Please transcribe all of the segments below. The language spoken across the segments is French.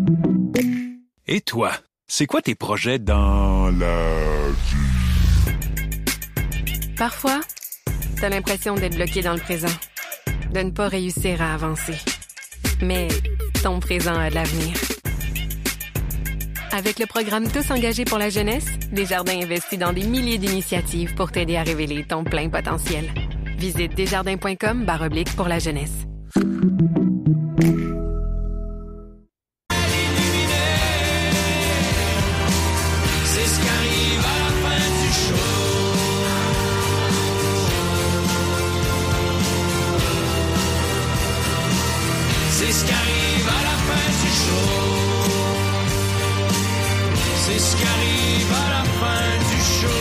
Et toi, c'est quoi tes projets dans la vie? Parfois, t'as l'impression d'être bloqué dans le présent, de ne pas réussir à avancer. Mais ton présent a de l'avenir. Avec le programme Tous engagés pour la jeunesse, Desjardins investit dans des milliers d'initiatives pour t'aider à révéler ton plein potentiel. Visite desjardins.com/pour la jeunesse. C'est ce qui arrive à la fin du show. C'est ce qui arrive à la fin du show.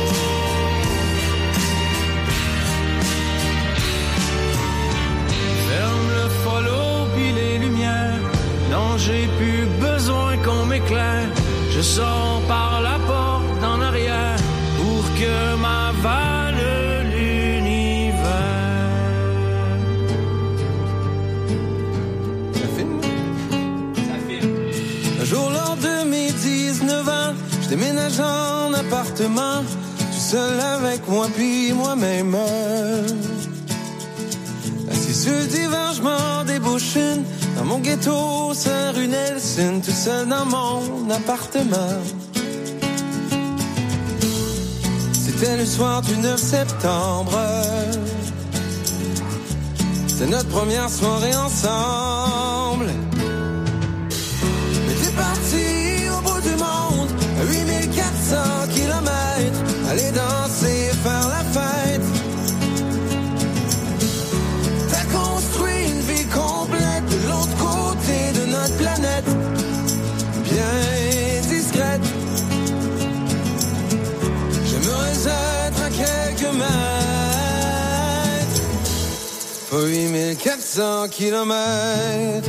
Ferme le follow puis les lumières. Non, j'ai plus besoin qu'on m'éclaire. Je sors par la porte en arrière pour que m'avale l'univers. Un jour lors de mes 19 ans, je déménage en appartement, tout seul avec moi puis moi-même. Assis sur le divan, je m'en débouche une, dans mon ghetto, Saint-Rue Nelson, tout seul dans mon appartement. C'était le soir du 9 septembre, c'était notre première soirée ensemble. Parti au bout du monde, à 8400 kilomètres, aller danser, faire la fête. T'as construit une vie complète de l'autre côté de notre planète, bien discrète. J'aimerais être à quelques mètres, pas 8400 kilomètres.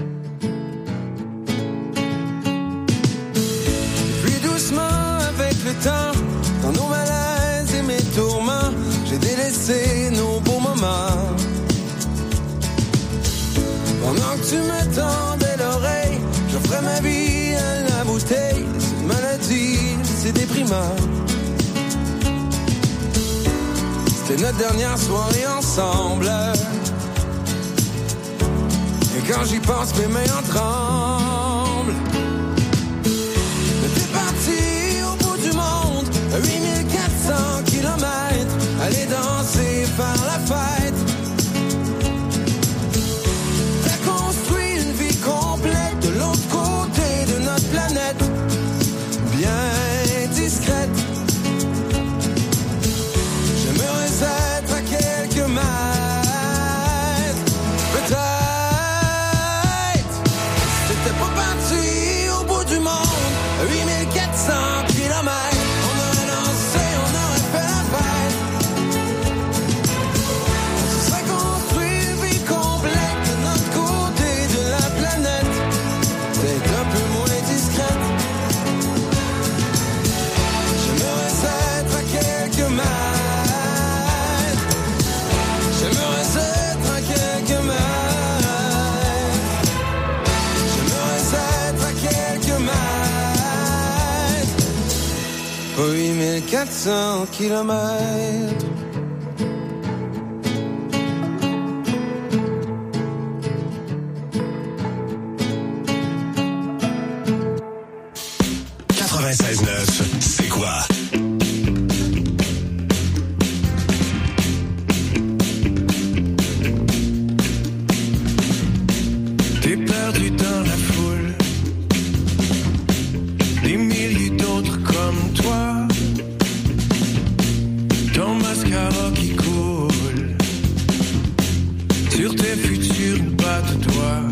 Le temps, dans nos malaises et mes tourments, j'ai délaissé nos beaux moments. Pendant que tu me tendais l'oreille, j'offrais ma vie à la bouteille. Cette maladie, c'est déprimant. C'était notre dernière soirée ensemble. Et quand j'y pense, mes mains en tremblent. Mais t'es parti 8400 kilomètres, aller danser, faire la fête. T'as construit une vie complète de l'autre côté de notre planète, bien discrète. J'aimerais être à quelques mètres, peut-être. C'était pas parti au bout du monde, 8400 kilomètres. Pas 8400 kilomètres. C'est quoi? T'es perdu dans la foule, des milliers d'autres comme toi. Ton mascara qui coule sur tes futurs pas de toi.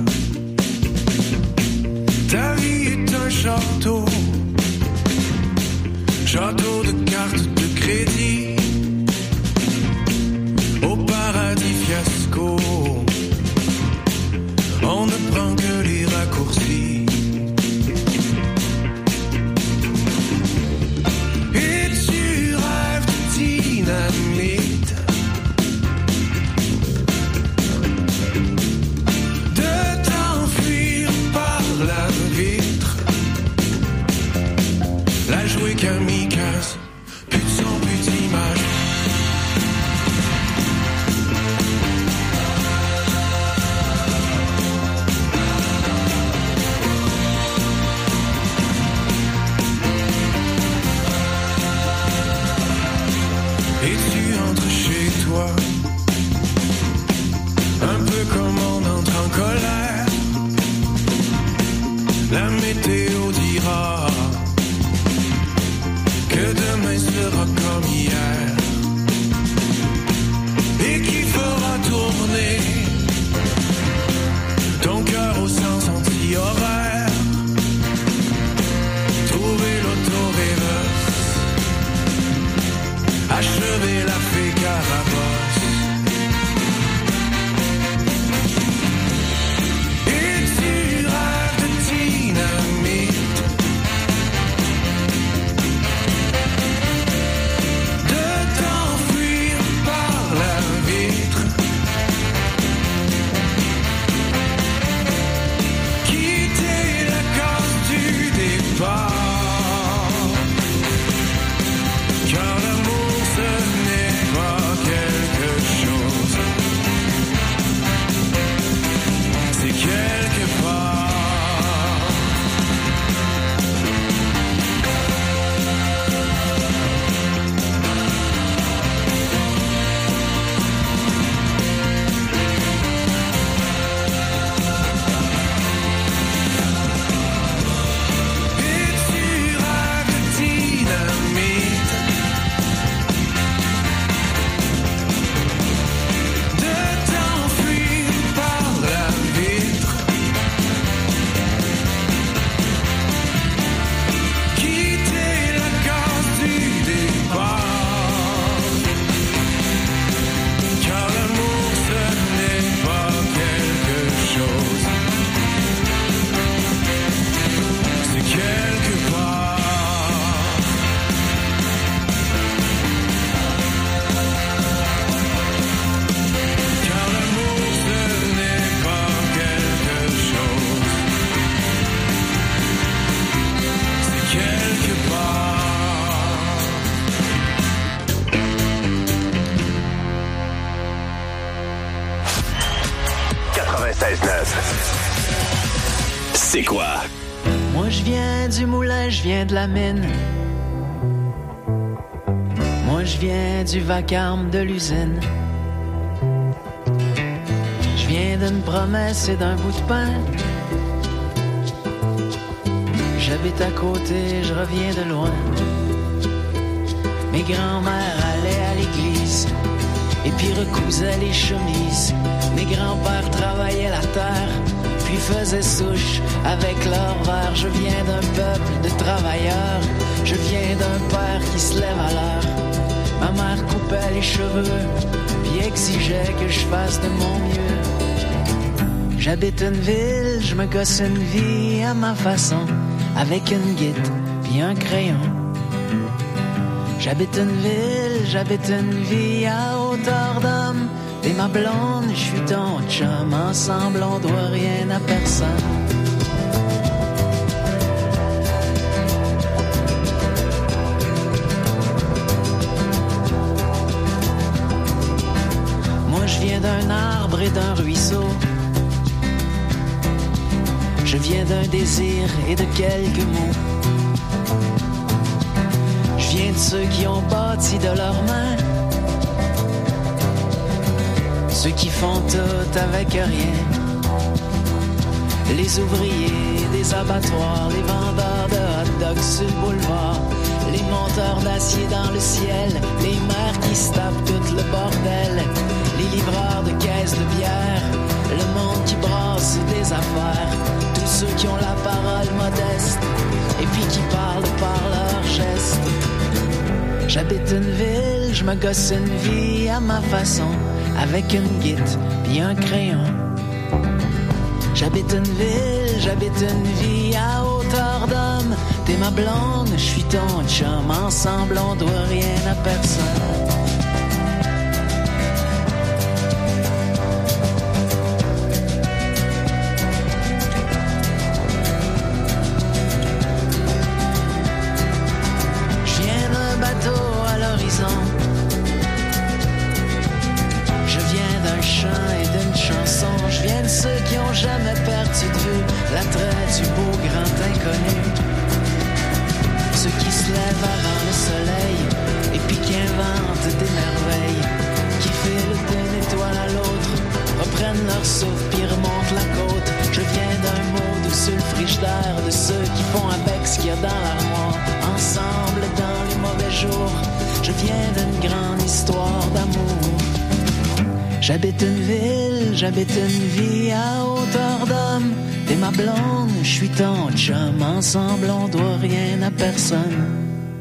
Ta vie est un château, château de cartes de crédit, au paradis fiasco. On ne prend que les raccourcis. Et tu rêves de dynamite, de t'enfuir par la vitre. La jouée kamikaze, plus de son, plus d'image. Et tu entres chez toi, un peu comme on entre en colère. La météo dira que demain sera comme hier et qu'il fera tourner ton cœur au sens anti-horaire. Trouver l'autorêveuse, achever la fée Carabosse. Et tu rêves de dynamite, de t'enfuir par la vitre, quitter la case du départ, car l'amour ce n'est pas quelque chose, c'est quelque part. Et tu rêves de dynamite, de t'enfuir par la vitre, quitter la case du départ, car l'amour ce n'est pas quelque chose, c'est quelque part. Car l'amour ce n'est pas quelque chose, c'est quelque part. 96.9. C'est quoi? Moi je viens du moulin, je viens de la mine. Moi je viens du vacarme de l'usine. Je viens d'une promesse et d'un bout de pain. J'habite à côté, je reviens de loin. Mes grands-mères allaient à l'église et puis recousaient les chemises. Mes grands-pères travaillaient la terre puis faisaient souche avec leur verre. Je viens d'un peuple de travailleurs, je viens d'un père qui se lève à l'heure. Ma mère coupait les cheveux puis exigeait que je fasse de mon mieux. J'habite une ville, je me gosse une vie à ma façon, avec une guitare puis un crayon. J'habite une ville, j'habite une vie à hauteur d'homme. T'es ma blonde, je suis ton chum. Ensemble on doit rien à personne. Moi je viens d'un arbre et d'un ruisseau. Je viens d'un désir et de quelques mots. Je viens de ceux qui ont bâti de leurs mains, ceux qui font tout avec rien. Les ouvriers des abattoirs, les vendeurs de hot dogs sur le boulevard, les monteurs d'acier dans le ciel, les mères qui se tapent tout le bordel, les livreurs de caisses de bière, le monde qui brasse des affaires, tous ceux qui ont la parole modeste et puis qui parlent par leurs gestes. J'habite une ville, je me gosse une vie à ma façon, avec une guitare puis un crayon. J'habite une ville, j'habite une vie à hauteur d'homme. T'es ma blonde, je suis ton chum. Ensemble on doit rien à personne. maison. Je viens d'un chant et d'une chanson. Je viens de ceux qui ont jamais perdu de vue l'attrait du beau grand inconnu. Ceux qui se lèvent avant le soleil et puis qui inventent des merveilles, qui filent d'une étoile à l'autre, reprennent leur souffle puis remontent la côte. Je viens d'un mot d'où sur le frigidaire de ceux qui font avec ce qu'il y a dans l'armoire. Ensemble dans les mauvais jours, je viens d'une grande histoire d'amour. J'habite une ville, j'habite une vie à hauteur d'homme. T'es ma blonde, je suis ton chum. Ensemble on doit rien à personne.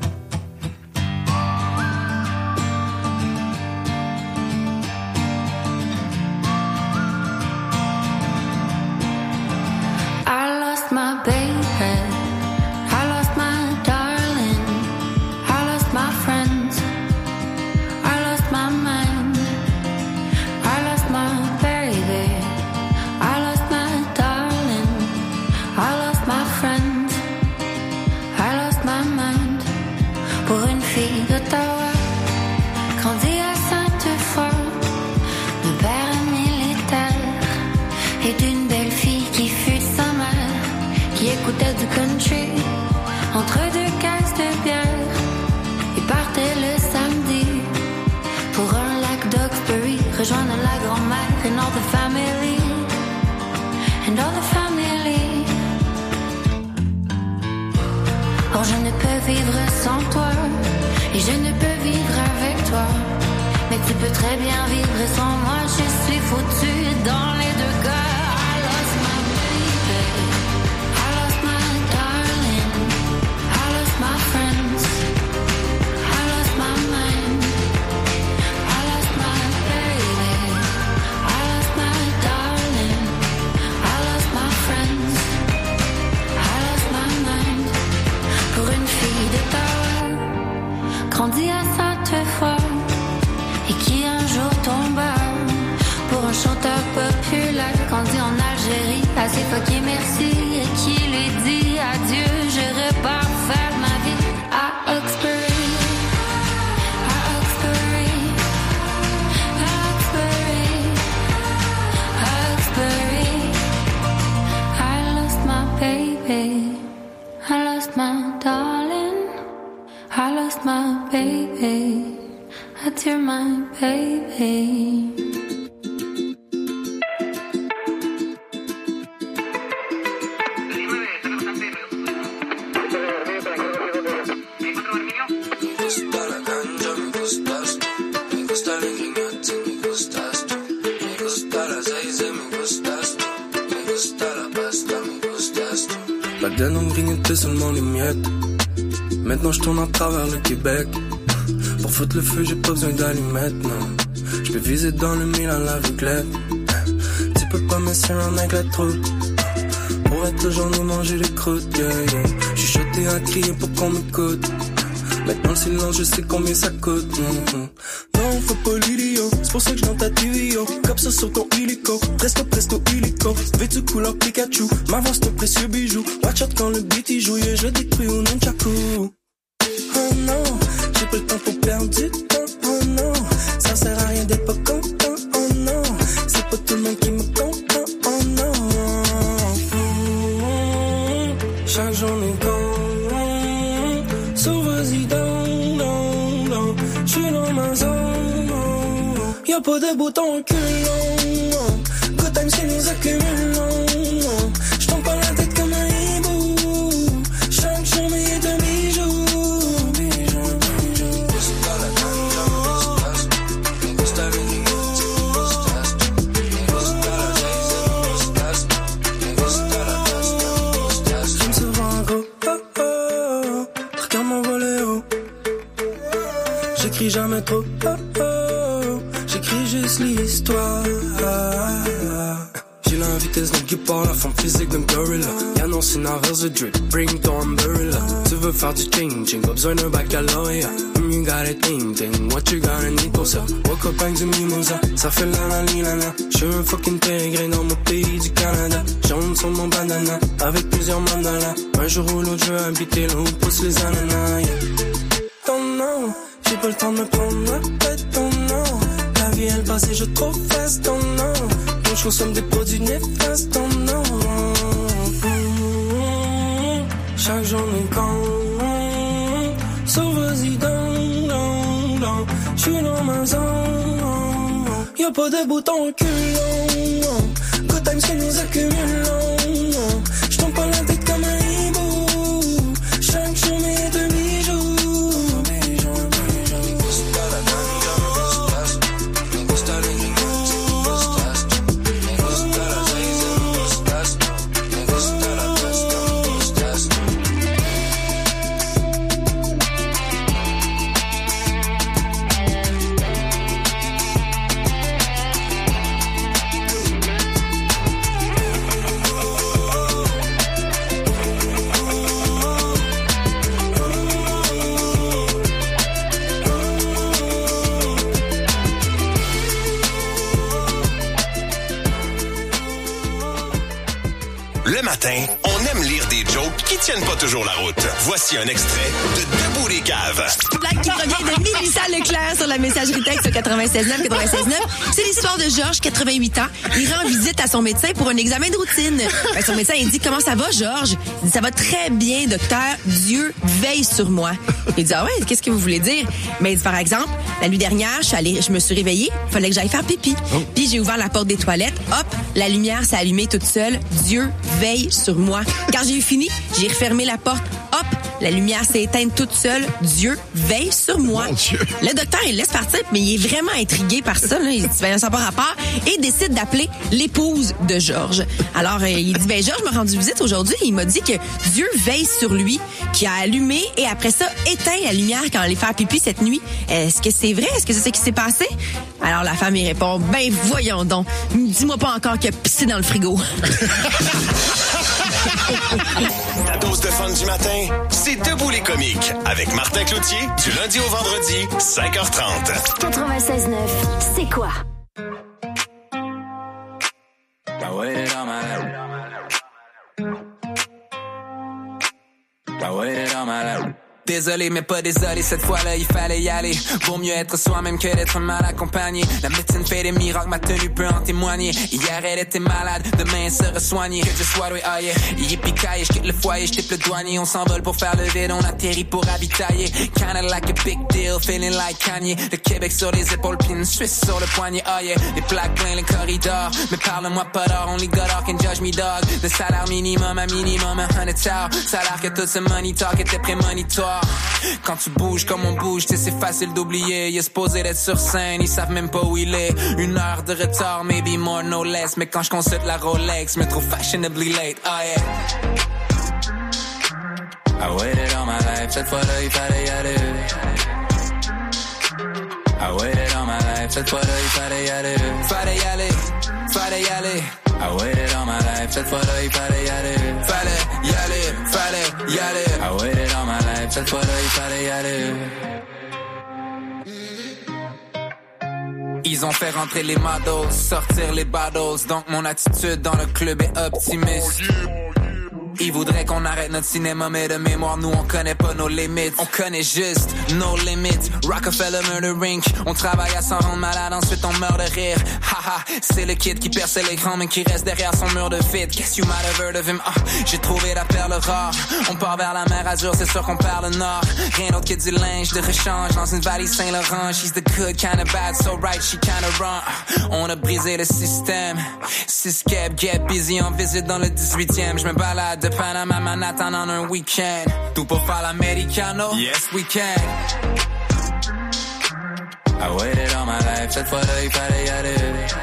Maintenant je tourne à travers le Québec. Pour foutre le feu j'ai pas besoin d'allumettes, non. Je peux viser dans le mille à l'aveuglette. Tu peux pas me serrer avec la troupe. Pour être toujours nous manger les croûtes, yeah, yeah. J'suis chuchoté à crier pour qu'on m'écoute. Maintenant le silence je sais combien ça coûte, Non, faut pas l'idiot, c'est pour ça que j'entends ta TV, yo. Comme ça sur ton illico, presto illico. Vêtu couleur Pikachu, m'avance ton précieux bijou. Watch out quand le beat y joue, yeah, je détruis au nunchaku. Oh non, j'ai pas le temps pour perdre du temps, oh non. Ça sert à rien d'être pas content, oh non. C'est pas tout le monde qui me comprend, oh non. Chaque journée compte, so vas-y down. J'suis dans ma zone, y'a pas de bouton reculant. Good time c'est nous accumulons. J'tombe pas la tête comme un hibou. Chaque journée est un bijou. J'aime souvent gros, regarde mon volet haut. J'écris jamais trop, j'écris juste l'histoire. J'ai la vitesse d'un guépard, la forme physique d'un gorilla. Y'a non, c'est l'inverse de drip, bring ton umbrella. Tu veux faire du ching, pas besoin d'un baccalauréat. You got a ting, what you gotta need pour ça. Walk up avec du mimosa, ça fait la. J'suis un fucking pérégré dans mon pays du Canada. Jaune sur mon bandana, avec plusieurs mandalas. Un jour ou l'autre, je veux habiter là où poussent les ananas, yeah. Ton nom, j'ai pas le temps de me prendre la tête, oh non. La vie elle passe et je trop fast, oh non. Donc je consomme des produits néfastes, oh non. Chaque journée quand sauve-y dans j'suis dans ma zone. Y'a pas de bouton reculant. Good times que nous accumulons. J'tombe pas la tête comme un hibou. Chaque journée est demi-jour. Le matin, on aime lire des jokes qui tiennent pas toujours la route. Voici un extrait de Debout les caves. Blague qui provient de Mélissa Leclerc sur la messagerie texte 96.9. C'est l'histoire de Georges, 88 ans. Il rend visite à son médecin pour un examen de routine. Son médecin, il dit « Comment ça va, Georges? » Il dit « Ça va très bien, docteur. Dieu veille sur moi. » Il dit « Ah ouais, qu'est-ce que vous voulez dire? » Mais il dit, par exemple, la nuit dernière, je me suis réveillée, il fallait que j'aille faire pipi. Puis j'ai ouvert la porte des toilettes, hop, la lumière s'est allumée toute seule. Dieu veille sur moi. Quand j'ai eu fini, j'ai refermé la porte, hop, la lumière s'est éteinte toute seule. Dieu veille sur moi. Le docteur, il laisse partir, mais il est vraiment intrigué par ça. Là. Il dit, ça n'a pas rapport. Et décide d'appeler l'épouse de Georges. Alors, il dit, Georges m'a rendu visite aujourd'hui. Il m'a dit que Dieu veille sur lui, qui a allumé et après ça, éteint la lumière quand on allait faire pipi cette nuit. Est-ce que c'est vrai? Est-ce que c'est ce qui s'est passé? Alors, la femme, il répond, voyons donc. Dis-moi pas encore qu'il a pissé dans le frigo. Ta dose de fun du matin, c'est Debout les comiques avec Martin Cloutier du lundi au vendredi, 5h30. 96.9, c'est quoi? Désolé, mais pas désolé, cette fois-là, il fallait y aller. Vaut mieux être soi-même que d'être mal accompagné. La médecine fait des miracles, ma tenue peut en témoigner. Hier, elle était malade, demain, elle sera soignée. Que je sois doué, oh yeah. Yippee-ki-yay, je quitte le foyer, je tape le douanier. On s'envole pour faire le vide, on atterrit pour ravitailler. Kinda like a big deal, feeling like Kanye. Le Québec sur les épaules, puis une Suisse sur le poignet, oh yeah. Les plaques pleins, les corridors. Mais parle-moi pas d'or, only God can judge me, dog. De salaire minimum à minimum, 100,000. Salaire que tout ce money talk était prémonitoire. Quand tu bouges comme on bouge, tu sais, c'est facile d'oublier. Il est supposé d'être sur scène, ils savent même pas où il est. 1 heure de retard, maybe more, no less. Mais quand je consulte la Rolex, me trouve fashionably late, oh yeah. I waited all my life, cette fois-là, il fallait y aller. I waited all my life, cette fois-là, il fallait y aller. Fallait y aller, fallait y aller. I waited all my life, cette fois-là, il fallait y aller. Fallait y aller, fallait y aller. I waited all my life, cette fois-là, il fallait y aller. Ils ont fait rentrer les models, sortir les battles. Donc mon attitude dans le club est optimiste. Ils voudraient qu'on arrête notre cinéma, mais de mémoire, nous on connaît pas nos limites. On connaît juste nos limites. Rockefeller Murder Inc. On travaille à s'en rendre malade, ensuite on meurt de rire. Haha, c'est le kid qui perce l'écran, mais qui reste derrière son mur de fit. Guess you might have heard of him. J'ai trouvé la perle rare. On part vers la mer Azur, c'est sûr qu'on perd le nord. Rien d'autre que du linge de rechange dans une valise Saint-Laurent. She's the good kind of bad, so right, she kind of wrong. On a brisé le système. 6 cab, get busy en visite dans le 18e. Je me balade de Panama, Manhattan en un week-end. Tout pour faire l'americano? Yes, we can. I waited all my life, cette fois-là, il fallait y aller.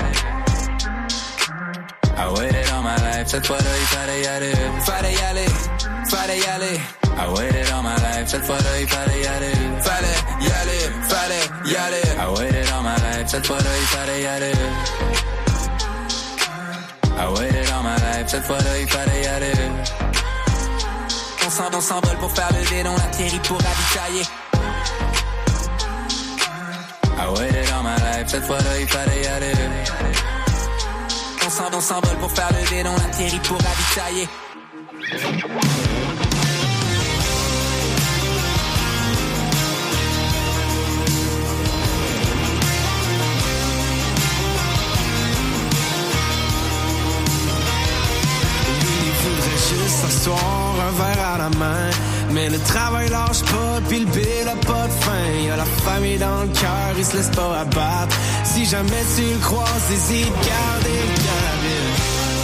I waited all my life, cette fois-là, il fallait y aller. Fallait y aller, fallait y aller. I waited all my life, cette fois-là, il fallait y aller. Fallait y aller, fallait y aller. I waited all my life, cette fois-là, il fallait y aller. I waited all my life, cette fois-là, il fallait y aller. On s'envole pour faire le vide, on atterrit pour ravitailler. I waited all my life, cette fois-là, il fallait y aller. On s'envole pour faire le vide, on atterrit pour ravitailler. s'asseoir, un verre à la main. Mais le travail lâche pas, pis le bill a pas de fin. Y'a la famille dans le cœur, il se laisse pas abattre. Si jamais tu le croises, hésite, garder le cabine.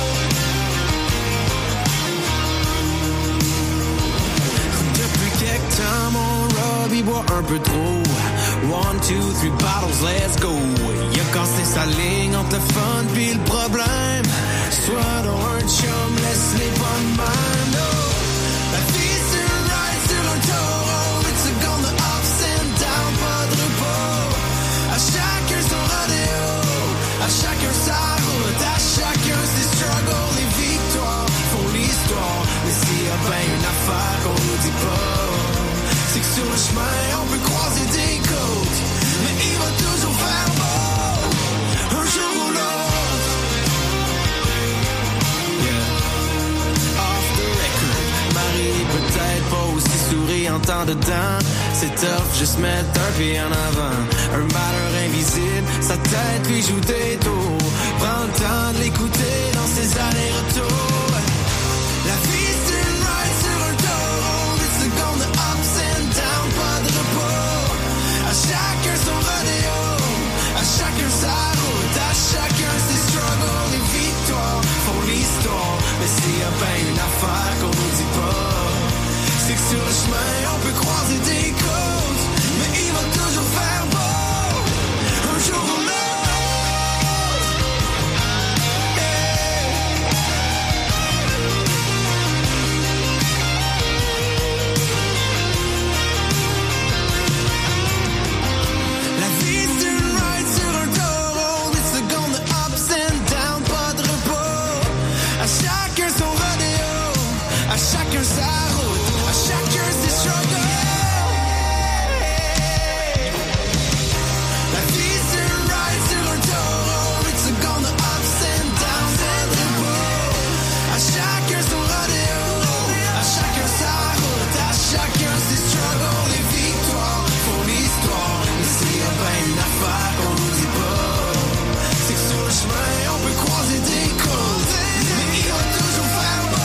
Depuis quelque temps, mon Rob, il boit un peu trop. 1, 2, 3 bottles, let's go. Il a cassé sa ligne entre le fun pis le problème. Soit dans un chum, laisse-les pas de même, no. La vie c'est un ride sur un taureau. It's a gun de ups and down, pas de repos. À chacun son rodéo, à chacun sa route, à chacun ses struggles. Les victoires font l'histoire. Mais s'il y a bien une affaire qu'on nous dit pas, c'est que sur le chemin on peut croiser des côtes. Mais il va toujours faire beau, un jour ou l'autre. Yeah. Off the record, Marie peut-être pas aussi souriante en dedans. C'est tough, juste mettre un pied en avant. Un batteur invisible, sa tête lui joue des tours. Prends le temps de l'écouter dans ses allers-retours. La vie c'est une ride sur un taureau. Des secondes de ups and down, pas de repos. À chacun son rodéo, à chacun sa route, à chacun ses struggles. Les victoires font l'histoire. Mais s'il y a bien une affaire qu'on nous dit pas, c'est que sur le chemin on peut croiser des côtes. Mais il va toujours faire beau, un jour ou l'autre. Chacun sa route, à chacun ses struggles. La vie c'est un ride sur un taureau. It's a gun de ups and downs and repos. À chacun son rodéo, à chacun sa route, à chacun ses struggles. Les victoires font l'histoire. Mais s'il y a bien une affaire qu'on nous dit pas, c'est que sur le chemin on peut croiser des côtes. Mais il va toujours faire beau.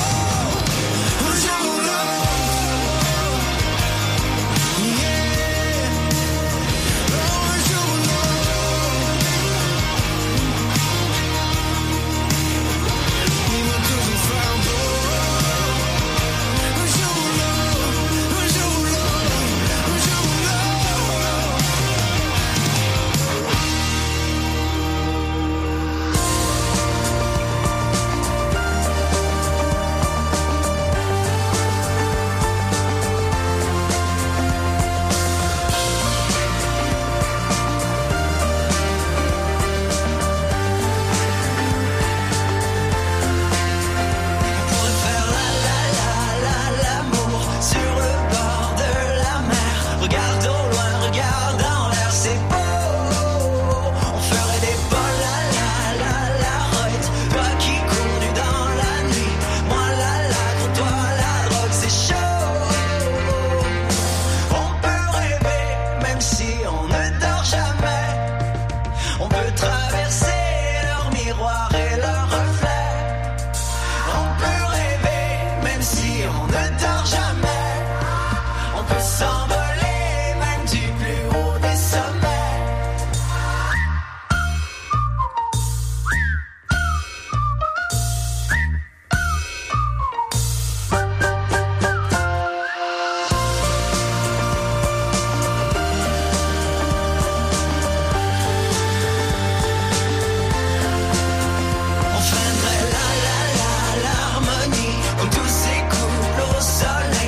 L'harmonie, comme tout s'écoule au soleil.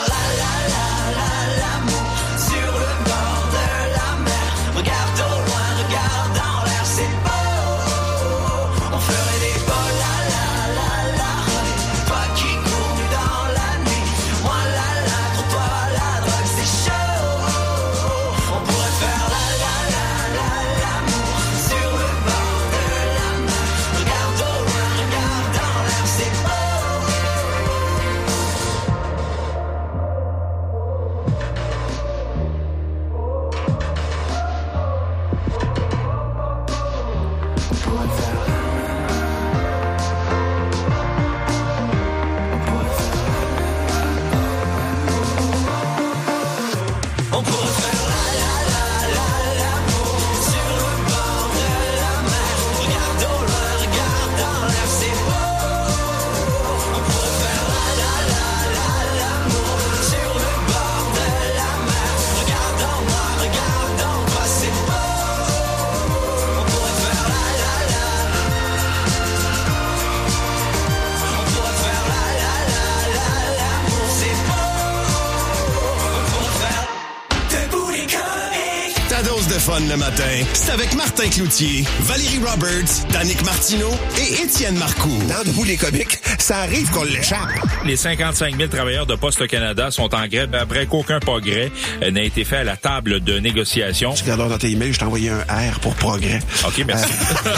l'amour sur le bord de la mer. Regarde au loin, regarde dans l'air, c'est beau. On ferait des beaux toi qui cours nu dans la nuit. Moi pour toi la drogue c'est chaud. On pourrait faire l'amour sur le bord de la mer. Regarde au loin, regarde dans l'air, c'est beau. On pourrait faire l'amour sur le bord de la mer. Regarde au loin, regarde dans l'air, c'est beau. On pourrait faire l'amour sur le bord de la mer. Regarde en moi, regarde en toi, c'est beau. On pourrait faire on pourrait faire l'amour, c'est beau. On pourrait faire Debout les comiques. Ta dose de fun le matin, c'est avec Martin Cloutier, Valérie Roberts, Danick Martineau et Étienne Marcoux. Dans Debout les comiques, ça arrive qu'on l'échappe. Les 55 000 travailleurs de Poste Canada sont en grève après qu'aucun progrès n'a été fait à la table de négociation. Tu regardes dans tes emails, je t'ai envoyé un R pour progrès. OK, merci.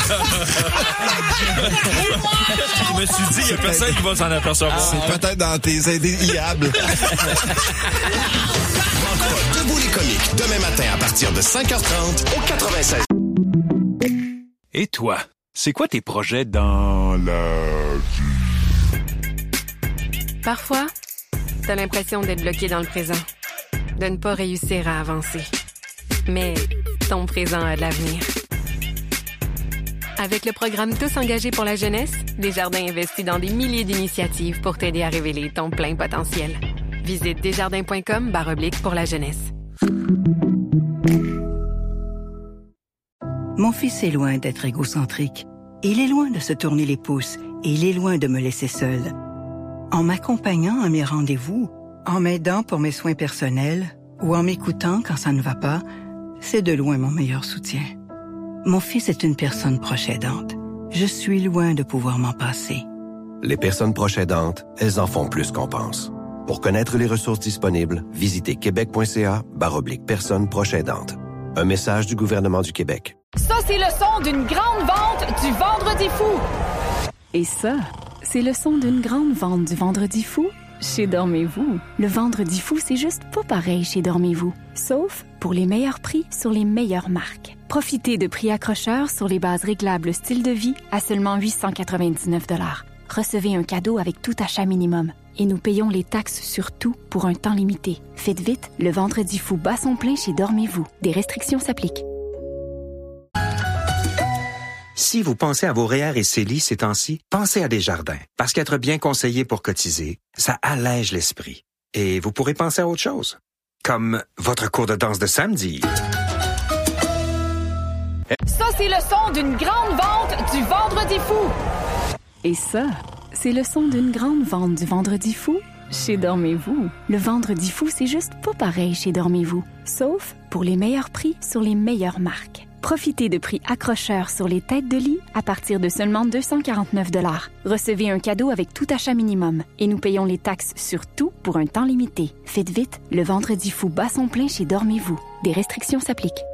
Je me suis dit, il n'y a personne qui va s'en apercevoir. C'est peut-être dans tes indéliables. Manque pas Debout les comiques, demain matin à partir de 5h30 au 96. Et toi, c'est quoi tes projets dans la vie? Parfois, t'as l'impression d'être bloqué dans le présent, de ne pas réussir à avancer. Mais ton présent a de l'avenir. Avec le programme Tous engagés pour la jeunesse, Desjardins investit dans des milliers d'initiatives pour t'aider à révéler ton plein potentiel. Visite desjardins.com/pour la jeunesse. Mon fils est loin d'être égocentrique. Il est loin de se tourner les pouces et il est loin de me laisser seule. En m'accompagnant à mes rendez-vous, en m'aidant pour mes soins personnels ou en m'écoutant quand ça ne va pas, c'est de loin mon meilleur soutien. Mon fils est une personne proche aidante. Je suis loin de pouvoir m'en passer. Les personnes proches aidantes, elles en font plus qu'on pense. Pour connaître les ressources disponibles, visitez québec.ca/personnes proches aidantes. Un message du gouvernement du Québec. Ça, c'est le son d'une grande vente du Vendredi fou. Et ça, c'est le son d'une grande vente du Vendredi fou chez Dormez-vous. Le Vendredi fou, c'est juste pas pareil chez Dormez-vous. Sauf pour les meilleurs prix sur les meilleures marques. Profitez de prix accrocheurs sur les bases réglables style de vie à seulement 899 $. Recevez un cadeau avec tout achat minimum. Et nous payons les taxes sur tout pour un temps limité. Faites vite, le Vendredi fou bat son plein chez Dormez-vous. Des restrictions s'appliquent. Si vous pensez à vos REER et CELI ces temps-ci, pensez à Desjardins. Parce qu'être bien conseillé pour cotiser, ça allège l'esprit. Et vous pourrez penser à autre chose. Comme votre cours de danse de samedi. Ça, c'est le son d'une grande vente du Vendredi fou. Et ça, c'est le son d'une grande vente du Vendredi fou chez Dormez-vous. Le Vendredi fou, c'est juste pas pareil chez Dormez-vous. Sauf pour les meilleurs prix sur les meilleures marques. Profitez de prix accrocheurs sur les têtes de lit à partir de seulement 249 $. Recevez un cadeau avec tout achat minimum. Et nous payons les taxes sur tout pour un temps limité. Faites vite, le Vendredi fou bat son plein chez Dormez-vous. Des restrictions s'appliquent.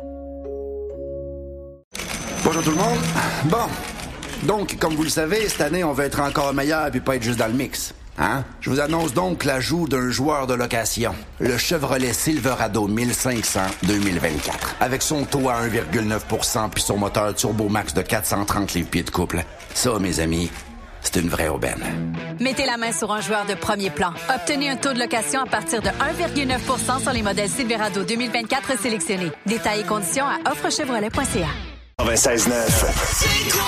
Bonjour tout le monde. Bon, donc, comme vous le savez, cette année, on veut être encore meilleur et pas être juste dans le mix. Hein? Je vous annonce donc l'ajout d'un joueur de location, le Chevrolet Silverado 1500 2024. Avec son taux à 1,9% puis son moteur Turbo Max de 430 livres-pieds de couple. Ça, mes amis, c'est une vraie aubaine. Mettez la main sur un joueur de premier plan. Obtenez un taux de location à partir de 1,9% sur les modèles Silverado 2024 sélectionnés. Détails et conditions à offrechevrolet.ca. 96.9.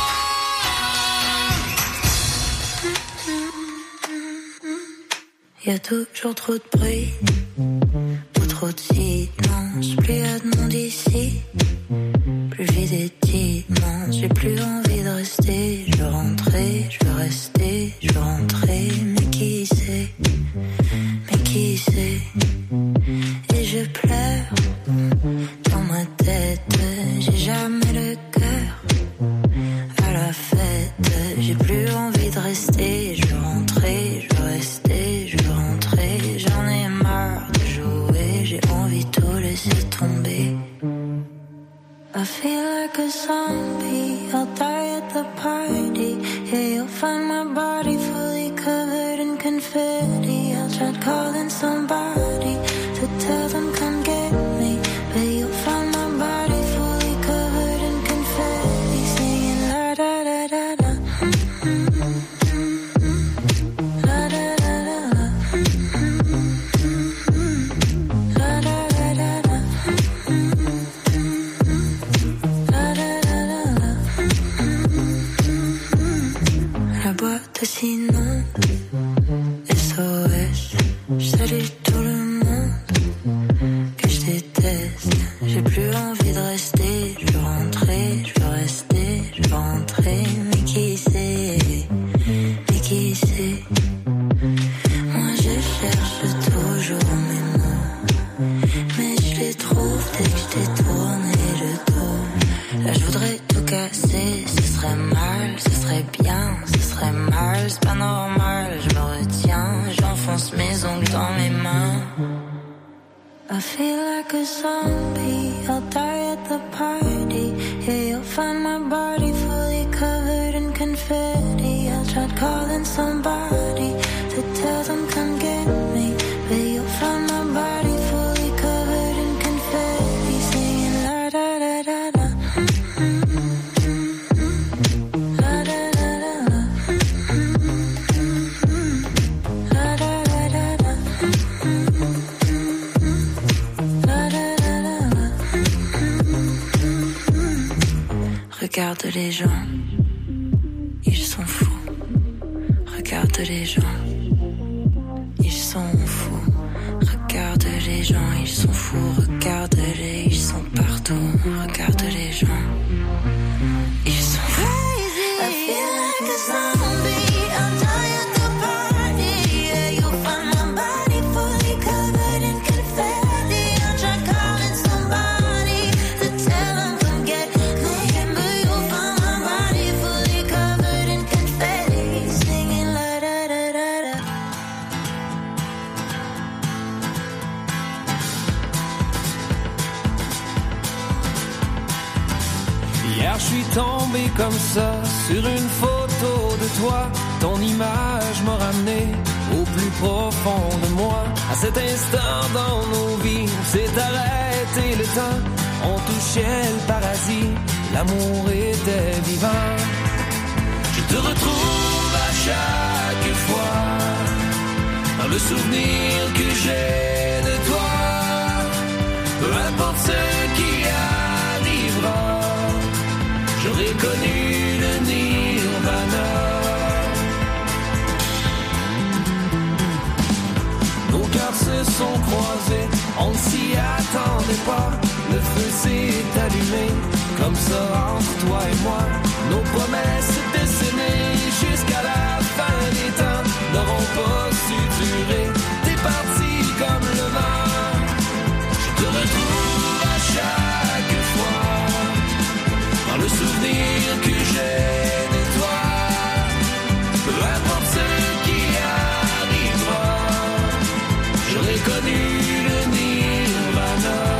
Y'a toujours trop de bruit, ou trop de silence. Plus y'a de monde ici, plus vide et immense. J'ai plus envie de rester. Je veux rentrer, je veux rester, je veux rentrer. Mais qui sait blessé et je pleure dans ma tête. J'ai jamais le cœur à la fête. J'ai plus envie de rester. Je veux rentrer, je veux rester, je veux rentrer. J'en ai marre de jouer. J'ai envie de tout laisser tomber. I feel like a zombie. I'll die at the party. Yeah, you'll find my body fully covered in confetti. I'll try calling somebody to tell them come get me, but you'll find my body fully covered in confetti, singing la da da da da. La da da da da. La da da da da. La da da da da. La boîte à sinon SOS, je salue tout le monde que je déteste. J'ai plus envie de rester. Je veux rentrer, je veux rester, je veux rentrer. Mais qui sait, mais qui sait. Moi je cherche toujours mes mots, mais je les trouve dès que je détourne le dos. Là je voudrais tout casser. Ce serait mal, ce serait bien, ce serait mal. C'est pas normal, je me retiens. J'enfonce mes ongles dans mes mains. I feel like a zombie. I'll die at the party. Yeah, you'll find my body fully covered in confetti. I tried calling somebody to tell them come get me, but you'll find my body fully covered in confetti, singing la da da da da. La da da da da. La da da da da. La da da da da. Regarde les gens, ils sont fous. Regarde les gens, ils sont fous. Regarde les gens, ils sont fous. Regarde-les, ils sont partout. Regarde les gens, ils sont fous. I feel like a zombie. I'll die at the party. Yeah, you'll find my body fully covered in confetti. I'll try calling somebody to tell them come get me, but you'll find my body fully covered in confetti, singing la da da da da. Hier je suis tombé comme ça sur une photo de toi. Ton image m'a ramené au plus profond de moi. À cet instant dans nos vies, on s'est arrêté le temps. On touchait le paradis, l'amour était vivant. Je te retrouve à chaque fois dans le souvenir que j'ai de toi. Peu importe ce qui arrivera, j'aurais connu le nirvana. Nos cœurs se sont croisés, on ne s'y attendait pas. Le feu s'est allumé, comme ça entre toi et moi. Nos promesses dessinées jusqu'à la fin des temps n'auront pas su durer. T'es parti comme le vent, je te retrouve à chaque fois dans le souvenir que j'ai de toi. Peu importe ce qui arrivera, j'aurais connu le nirvana.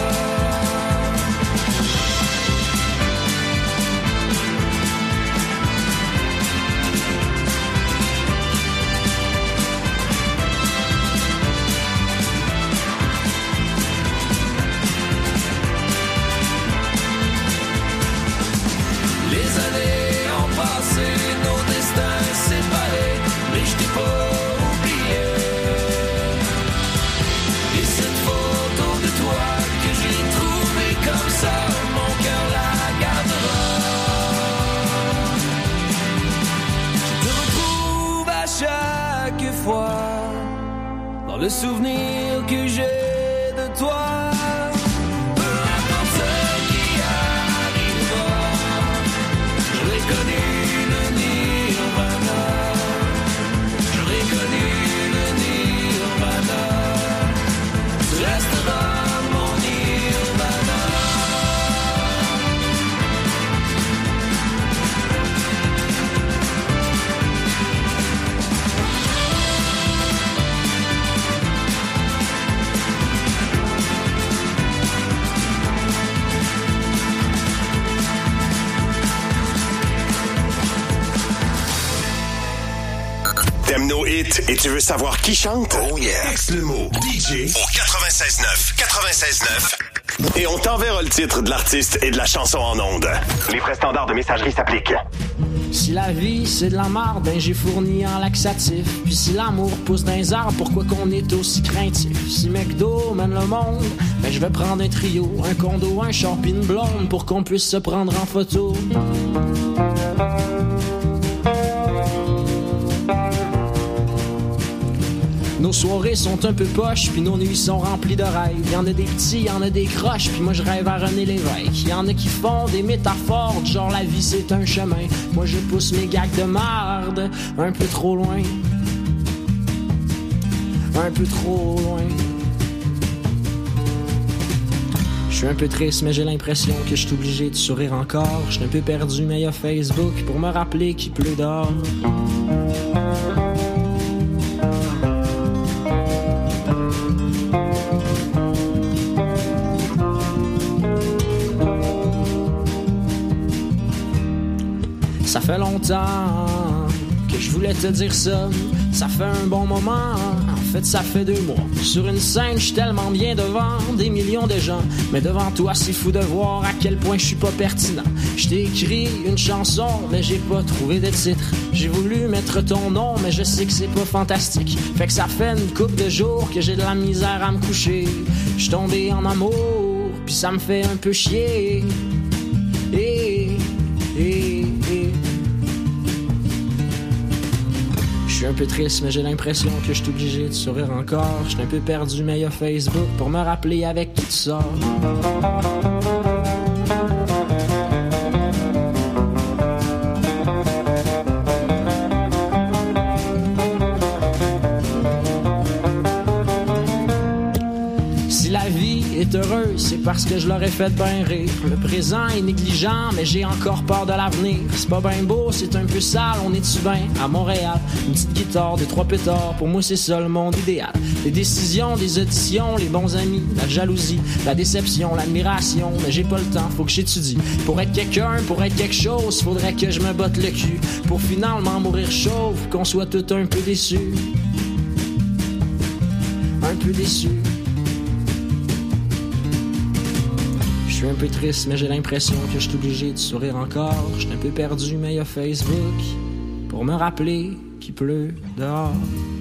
Les années ont passé, nos destins séparés, mais je t'ai pas oublié. Et cette photo de toi que j'ai trouvée comme ça, mon cœur la gardera. Je te retrouve à chaque fois dans le souvenir que j'ai de toi. J'aurais connu le nirvana. J'aurais connu le nirvana. T'aimes nos hits et tu veux savoir qui chante? Oh yeah! Texte le mot DJ au 96.9. 96.9. Et on t'enverra le titre de l'artiste et de la chanson en ondes. Les frais standards de messagerie s'appliquent. Si la vie c'est de la merde, ben j'ai fourni en laxatif. Puis si l'amour pousse dans les arbres, pourquoi qu'on est aussi craintif? Si McDo mène le monde, ben je vais prendre un trio, un condo, un char pis une blonde pour qu'on puisse se prendre en photo. Nos soirées sont un peu poches, puis nos nuits sont remplies de rêves. Y'en a des petits, y'en a des croches, puis moi je rêve à René Lévesque. Y'en a qui font des métaphores, genre la vie c'est un chemin. Moi je pousse mes gags de marde un peu trop loin. Un peu trop loin. Je suis un peu triste, mais j'ai l'impression que je suis obligé de sourire encore. Je suis un peu perdu, mais y a Facebook pour me rappeler qu'il pleut dehors. Ça fait longtemps que je voulais te dire ça. Ça fait un bon moment, en fait ça fait 2 mois. Sur une scène, je suis tellement bien devant des millions de gens. Mais devant toi, c'est fou de voir à quel point je suis pas pertinent. Je t'ai écrit une chanson, mais j'ai pas trouvé de titre. J'ai voulu mettre ton nom, mais je sais que c'est pas fantastique. Fait que ça fait une couple de jours que j'ai de la misère à me coucher. Je suis tombé en amour, puis ça me fait un peu chier. Je suis un peu triste, mais j'ai l'impression que je suis obligé de sourire encore. Je suis un peu perdu, mais y a Facebook pour me rappeler avec qui tu sors. Heureux, c'est parce que je leur ai fait bien rire. Le présent est négligent, mais j'ai encore peur de l'avenir. C'est pas bien beau, c'est un peu sale, on est-tu bien à Montréal? Une petite guitare, 2-3 pétards, pour moi c'est ça le monde idéal. Les décisions, des auditions, les bons amis, la jalousie, la déception, l'admiration, mais j'ai pas le temps, faut que j'étudie. Pour être quelqu'un, pour être quelque chose, faudrait que je me botte le cul. Pour finalement mourir chauve, qu'on soit tout un peu déçus. Un peu déçus. Je suis un peu triste, mais j'ai l'impression que je suis obligé de sourire encore. Je suis un peu perdu, mais y a Facebook pour me rappeler qu'il pleut dehors.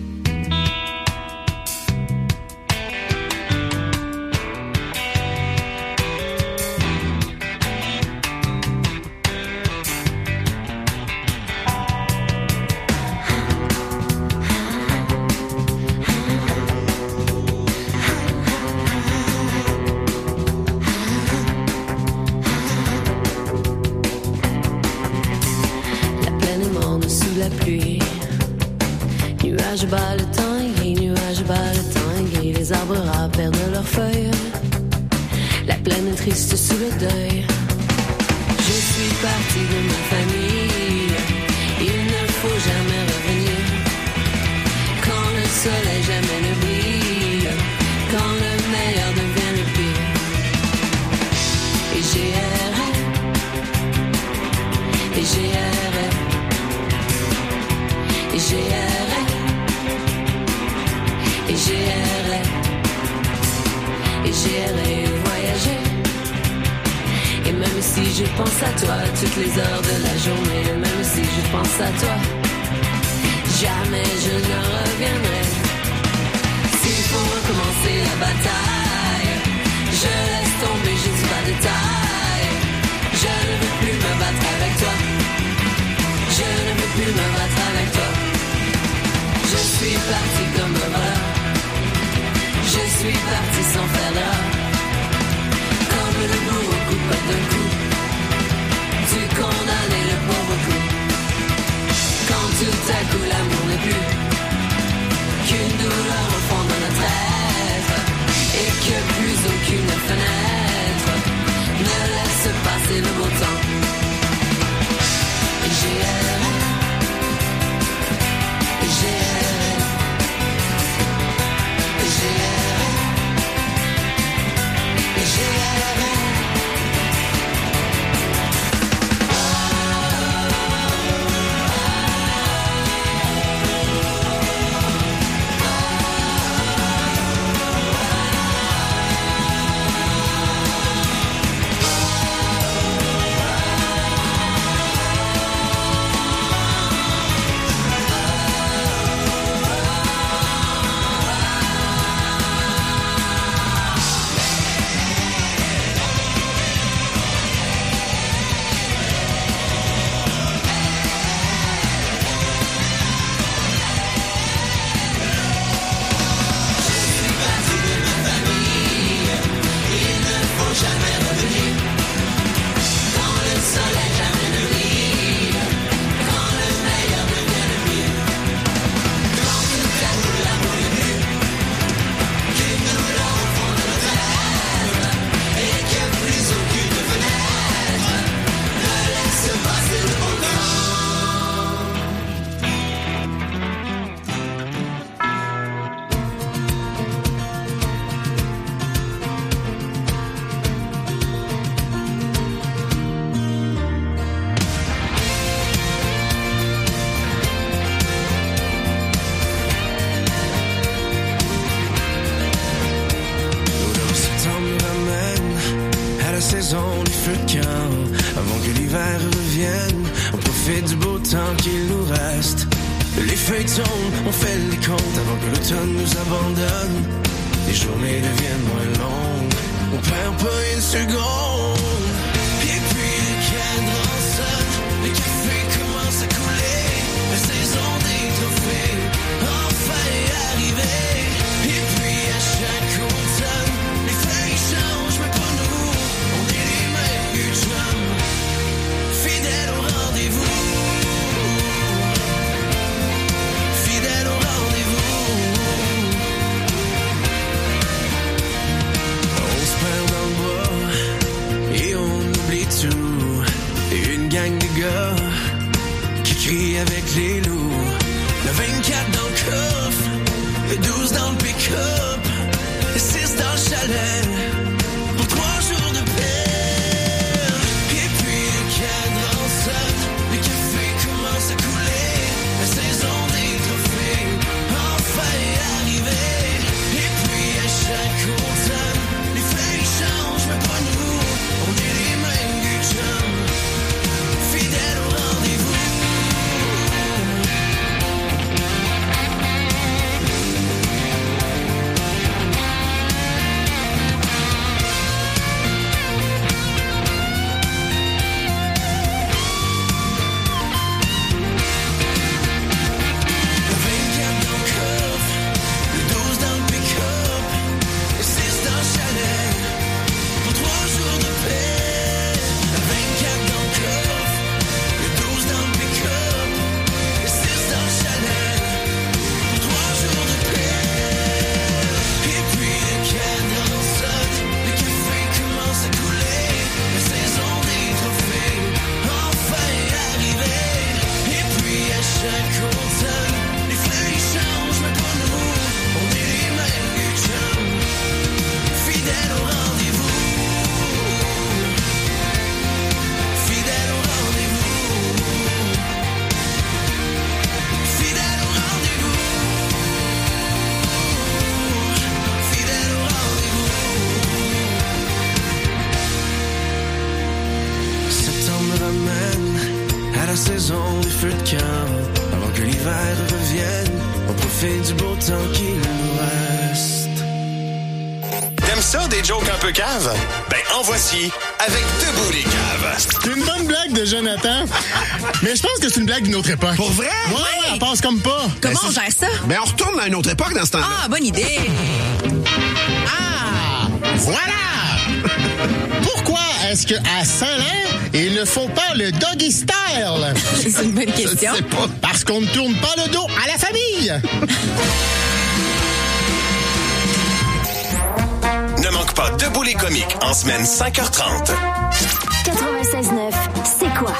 Triste sous le deuil. Je suis partie de ma famille. Il ne faut jamais revenir. Quand le soleil jamais ne brille. Quand le meilleur devient le pire. Et j'ai erré. Et j'ai erré. Et j'ai erré. Et j'ai erré. Et j'ai erré voyager. Et même si je pense à toi toutes les heures de la journée, même si je pense à toi, jamais je ne reviendrai. S'il faut recommencer la bataille, je laisse tomber, je dis pas de taille. Je ne veux plus me battre avec toi. Je ne veux plus me battre avec toi. Je suis parti comme un voleur. Je suis parti sans faire d'erreur. Comme le bourreau coupe d'un coup. Tu condamnais le pauvre coup. Quand tout à coup l'amour n'est plus qu'une douleur au fond de notre être. Et que plus aucune fenêtre ne laisse passer le beau temps. J'ai erré. J'ai erré. J'ai erré. temps qu'il nous reste. Les feuilles tombent, on fait les comptes avant que l'automne nous abandonne. Les journées deviennent moins longues, on perd pas une seconde. Et puis le cadran sonne, le café commence à couler. La saison des trophées enfin est arrivée. Et puis à chaque automne, les feuilles changent, mais pas nous. On est les mêmes chums, fidèles au rendez-vous. Fidèles au rendez-vous. On se perd dans le bois et on oublie tout. Et une gang de gars qui crient avec les loups. Le 24 dans le coffre, le 12 dans le pick-up, le 6 dans le chalet, pour 3 jours de paix. Et puis le cadran sonne, le café commence à couler. La saison des trophées enfin est arrivée. Et puis à chaque automne, les feuilles changent, mais pas nous. On est les mêmes chums, fidèles au rendez-vous. Cave? Ben, en voici avec Debout les caves. C'est une bonne blague de Jonathan, mais je pense que c'est une blague d'une autre époque. Pour vrai? Ouais, elle passe comme pas. Comment on gère ça? Ben, on retourne à une autre époque dans ce temps-là. Ah, bonne idée! Ah! Voilà! Pourquoi est-ce qu'à Saint-Lin, ils ne font pas le doggy style? C'est une bonne question. Je sais pas. Parce qu'on ne tourne pas le dos à la famille! Ne manque pas Debout les comiques en semaine 5h30. 96.9, c'est quoi?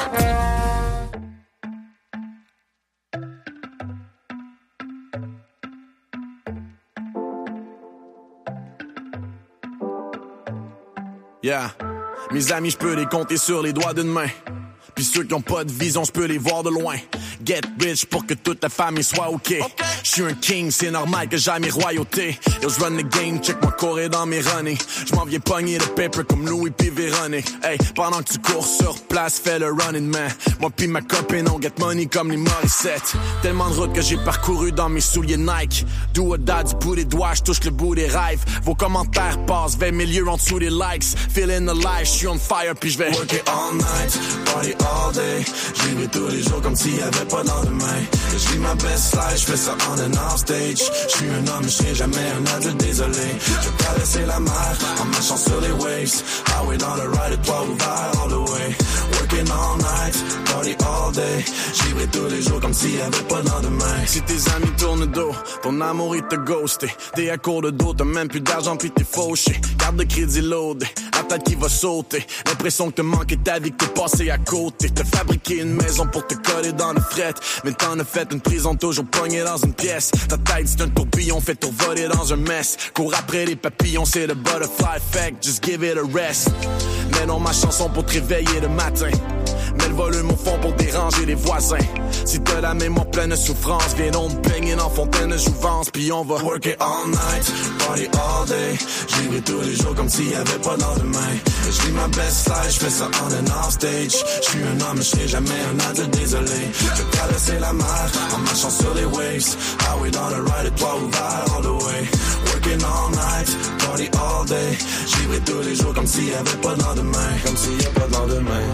Yeah, mes amis, je peux les compter sur les doigts d'une main. Puis ceux qui ont pas de vision, je peux les voir de loin. Get rich pour que toute la famille soit OK. Je suis un king, c'est normal que j'aille mes royautés. Yo, je run the game, check moi courir dans mes runnings. Je m'en viens pogner le paper comme Louis pis Véronique. Hey, pendant que tu cours sur place, fais le running man. Moi pis ma copine, on get money comme les Morissette. Tellement de routes que j'ai parcouru dans mes souliers Nike. Do or die du bout des doigts, je touche le bout des rêves. Vos commentaires passent 20 milieux en dessous des likes. Feeling alive, je suis on fire pis je vais work it all night, party all day. J'y vais tous les jours comme s'il y avait pas dans demain. Je vis ma best life, je fais ça on and off stage. Je suis un homme, je serai jamais un adulte, désolé. Je vais traverser la mer en marchant sur les waves. Highway dans le ride, toit ouvert all the way. Working all night, party all day. J'y vais tous les jours comme s'il y avait pas dans demain. Si tes amis tournent le dos, ton amour il te ghosté. T'es à court de dos, t'as même plus d'argent pis t'es fauché. Carte de crédit loadé, la tête qui va sauter. L'impression que te manquait ta vie, que t'es passé à côté. T'as fabriqué une maison pour te coller dans le fret. Mais t'en as fait une prison toujours pognée dans une pièce. Ta tête c'est un tourbillon fait tourvoler dans un mess. Cours après les papillons, c'est le butterfly effect. Just give it a rest. Mais non ma chanson pour te réveiller le matin. met le volume au fond pour déranger les voisins. Si t'as la mémoire pleine de souffrance, viens donc me baigner dans fontaine de jouvence, puis on va work it all night, party all day. J'vivrai tous les jours comme s'il y avait pas de lendemain. Je vis ma best life, je fais ça on and off stage. Je suis un homme, je serai jamais un adulte, désolé. Je vais traverser la mer en marchant sur les waves. Highway dans le ride, et toi ouvert all the way. Working all night, party all day. Je vivrai tous les jours comme s'il y avait pas de lendemain. Comme s'il y a pas de lendemain.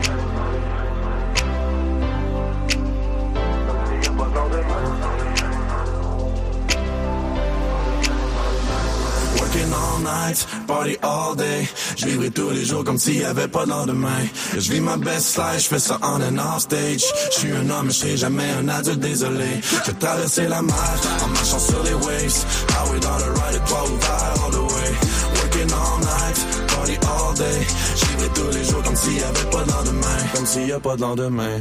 Working all night, party all day. Je vivrai tous les jours comme s'il y avait pas de lendemain. Je vis ma best life, je fais ça on and off stage. Je suis un homme, je serai jamais un adulte, désolé. Je vais traverser la mer en marchant sur les waves. Highway dans le ride, et toi ouvert all the way. Working all night, party all day. Je vivrai tous les jours comme s'il y avait pas de lendemain. Comme s'il y a pas de lendemain.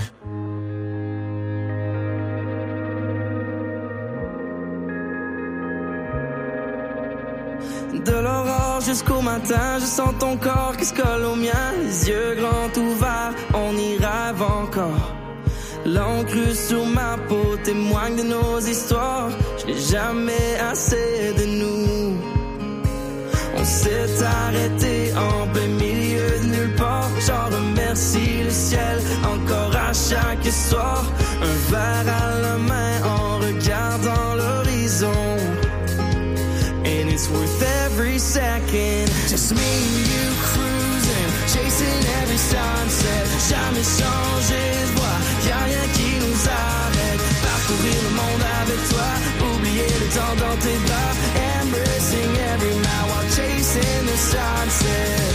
De l'aurore jusqu'au matin, je sens ton corps qui se colle au mien. Les yeux grands ouverts, on y rêve encore. L'encre sur ma peau témoigne de nos histoires. Je n'ai jamais assez de nous. On s'est arrêté en plein milieu de nulle part. J'en remercie le ciel encore à chaque soir. Un verre à la main en regardant l'horizon. And it's worth every second. Just me and you cruising, chasing every sunset. Jamais changé de voie, y'a rien qui nous arrête. Parcourir le monde avec toi, oublier le temps dans tes bras. Embracing every night while chasing the sunset.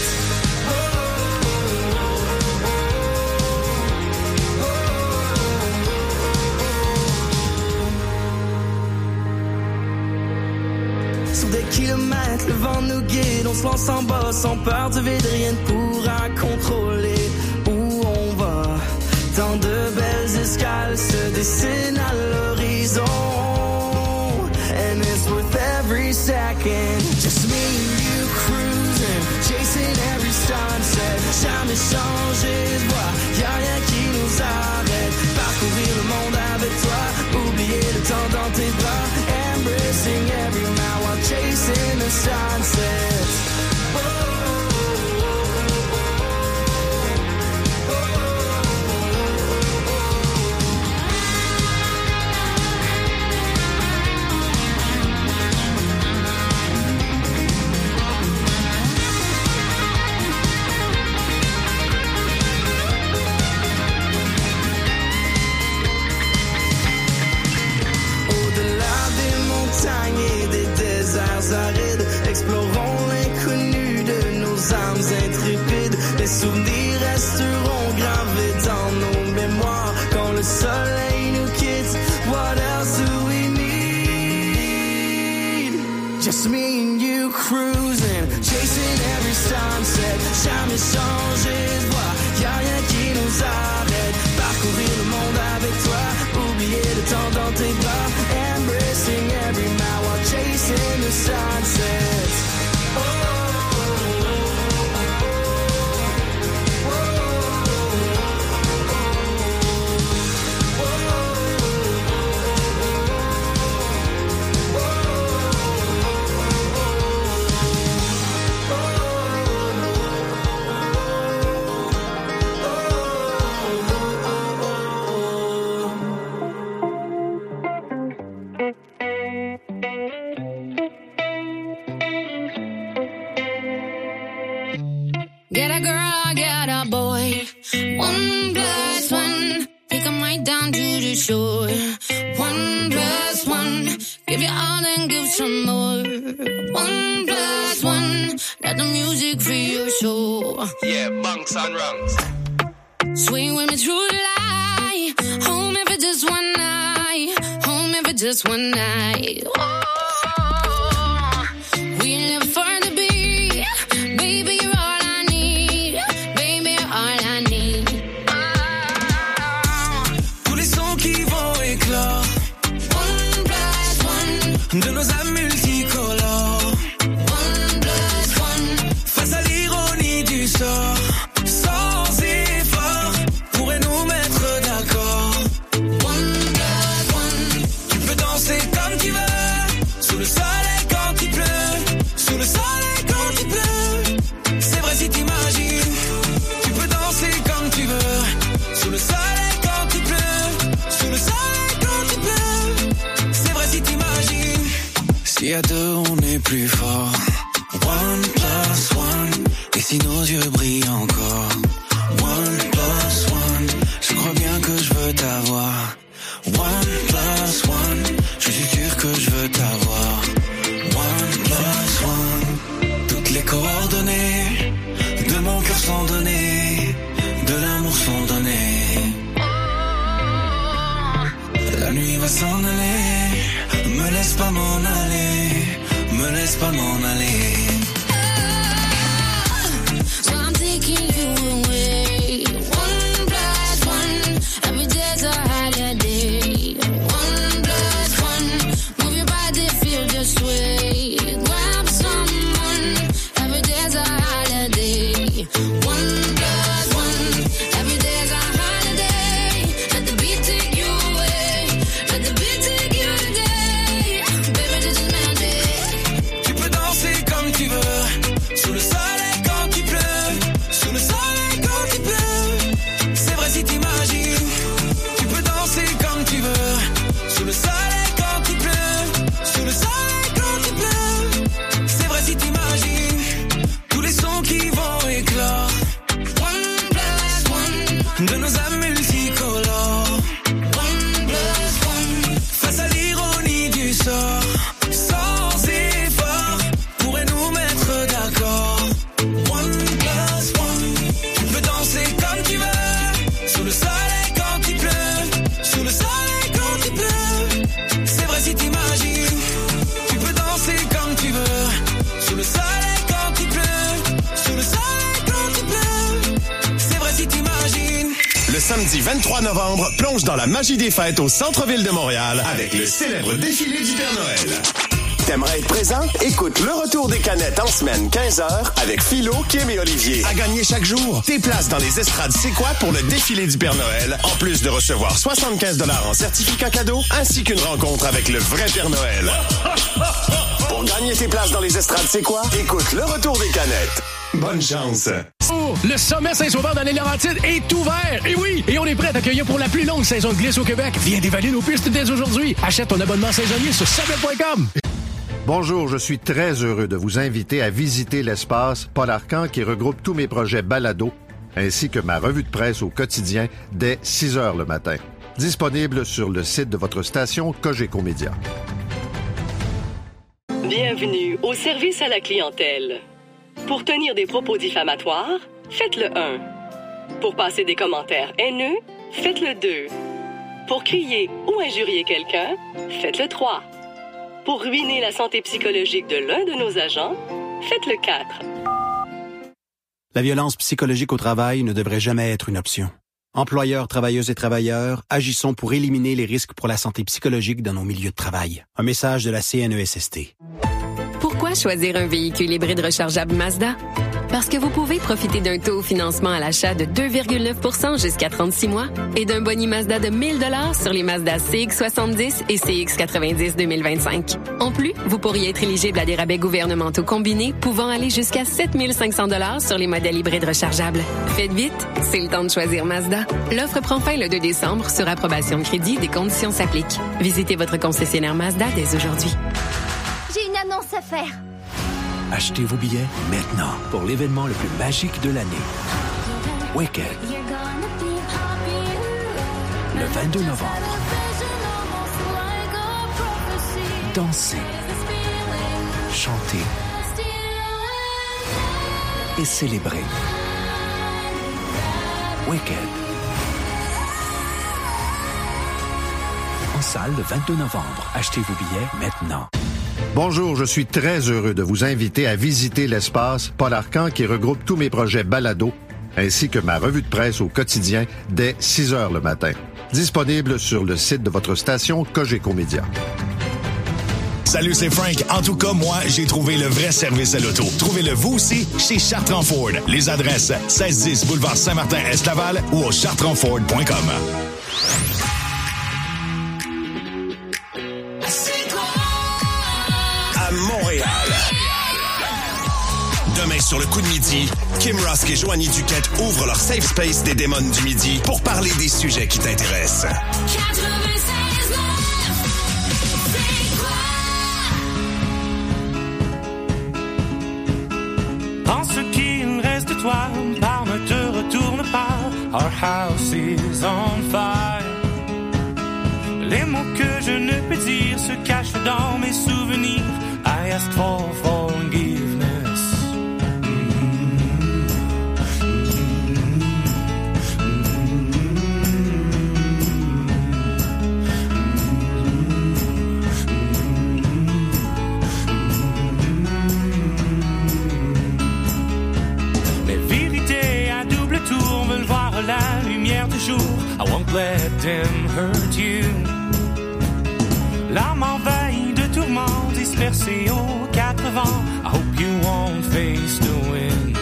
Sur des kilomètres, le vent nous guide. On se lance en bas sans peur du vide. Rien ne pourra contrôler où on va. Tant de belles escales se dessinent à l'horizon. And it's worth every second. Just me and you cruising, chasing every sunset. Jamais changé de voie, y'a rien qui nous arrête. Parcourir le monde avec toi, oublier le temps dans tes bras. Embracing every night while chasing the sunset. Et des déserts arides, explorons l'inconnu de nos âmes intrépides. Les souvenirs resteront gravés dans nos mémoires quand le soleil nous quitte. What else do we need? Just me and you cruising, chasing every sunset. Jamais changé de voie, y'a rien qui nous arrête. Parcourir le monde avec toi, oublier le temps dans tes bras. Embracing every night while chasing the sunset. Get a girl, get a boy. 1+1, take 'em right down to the shore. 1+1, give you all and give some more. 1+1, let the music free your soul. Yeah, bunks and rungs. Swing with me through the light. Home if it's just one night. Home if it's just one night. Oh, we live for the beat. Baby, you're all I need. Baby, you're all I need. Tous les sons qui vont éclore. 1+1, de nos âmes multicolores. 1+1, face à l'ironie du sort. Sans effort, pour plus fort. 1+1, et si nos yeux brillent encore. 1+1, je crois bien que je veux t'avoir. 1+1, je suis sûr que je veux t'avoir. 1+1, toutes les coordonnées de mon cœur sont données, de l'amour sont données. La nuit va s'en aller, me laisse pas m'en aller, me laisse pas m'en aller. So I'm taking you away. 1+1, every day's a holiday. 1+1, move your body, feel the sway. Grab someone, every day's a holiday. 1+1, every day's a holiday. Let the beat take you away, let the beat take you today. Baby, this is magic. Tu peux danser comme tu veux, sous le soleil quand il pleut, sous le soleil quand il pleut. C'est vrai si t'imagines. Tu peux danser comme tu veux, sous le soleil quand il pleut, sous le soleil quand il pleut. C'est vrai si t'imagines tous les sons qui vont éclore. 1+1, de nos âmes multicolores. 1+1, face à l'ironie du sort. Sans effort, pourrait nous mettre d'accord. 1+1, tu peux danser comme tu veux, sous le soleil quand il pleut, sous le soleil quand il pleut. C'est vrai si t'imagines. Tu peux danser comme tu veux, sous le soleil quand il pleut, sous le soleil quand il pleut. C'est vrai si t'imagines. Le samedi 23 novembre, plonge dans la magie des fêtes au centre-ville de Montréal avec le célèbre défilé du Père Noël. T'aimerais être présent? Écoute le retour des canettes en semaine 15h avec Philo, Kim et Olivier. À gagner chaque jour, tes places dans les estrades C'est quoi pour le défilé du Père Noël, en plus de recevoir 75 $ en certificat cadeau, ainsi qu'une rencontre avec le vrai Père Noël. Pour gagner tes places dans les estrades C'est quoi? Écoute le retour des canettes. Bonne chance! Oh, le sommet Saint-Sauveur dans les Laurentides est ouvert! Et oui! Et on est prêt à t'accueillir pour la plus longue saison de glisse au Québec. Viens dévaler nos pistes dès aujourd'hui. Achète ton abonnement saisonnier sur subway.com. Bonjour, je suis très heureux de vous inviter à visiter l'espace Paul Arcand qui regroupe tous mes projets balado, ainsi que ma revue de presse au quotidien dès 6 h le matin. Disponible sur le site de votre station Cogeco Média. Bienvenue au service à la clientèle. Pour tenir des propos diffamatoires, faites le 1. Pour passer des commentaires haineux, faites le 2. Pour crier ou injurier quelqu'un, faites le 3. Pour ruiner la santé psychologique de l'un de nos agents, faites le 4. La violence psychologique au travail ne devrait jamais être une option. Employeurs, travailleuses et travailleurs, agissons pour éliminer les risques pour la santé psychologique dans nos milieux de travail. Un message de la CNESST. Pourquoi choisir un véhicule hybride rechargeable Mazda? Parce que vous pouvez profiter d'un taux au financement à l'achat de 2,9 % jusqu'à 36 mois et d'un boni Mazda de 1 000 $ sur les Mazda CX-70 et CX-90 2025. En plus, vous pourriez être éligible à des rabais gouvernementaux combinés pouvant aller jusqu'à 7 500 $ sur les modèles hybrides rechargeables. Faites vite, c'est le temps de choisir Mazda. L'offre prend fin le 2 décembre sur approbation de crédit. Des conditions s'appliquent. Visitez votre concessionnaire Mazda dès aujourd'hui. J'ai une annonce à faire. Achetez vos billets maintenant pour l'événement le plus magique de l'année. Wicked. Le 22 novembre. Dansez. Chantez. Et célébrez. Wicked. En salle le 22 novembre. Achetez vos billets maintenant. Bonjour, je suis très heureux de vous inviter à visiter l'espace Paul Arcand qui regroupe tous mes projets balado, ainsi que ma revue de presse au quotidien dès 6 h le matin. Disponible sur le site de votre station Cogeco Média. Salut, c'est Frank. En tout cas, moi, j'ai trouvé le vrai service à l'auto. Trouvez-le vous aussi chez Chartrand Ford. Les adresses 1610 boulevard Saint-Martin-Est-Laval ou au chartrandford.com. À Montréal. Demain, sur le coup de midi, Kim Rusk et Joanie Duquette ouvrent leur safe space des démons du midi pour parler des sujets qui t'intéressent. En ce qu'il reste de toi, par ne te retourne pas. Our house is on fire. Les mots que je ne peux dire se cachent dans mes souvenirs. I ask for forgiveness. Mes vérités à double tour veulent voir la lumière du jour. I won't let them hurt you. L'âme envahie de tourments dispersés aux quatre vents. I hope you won't face the wind.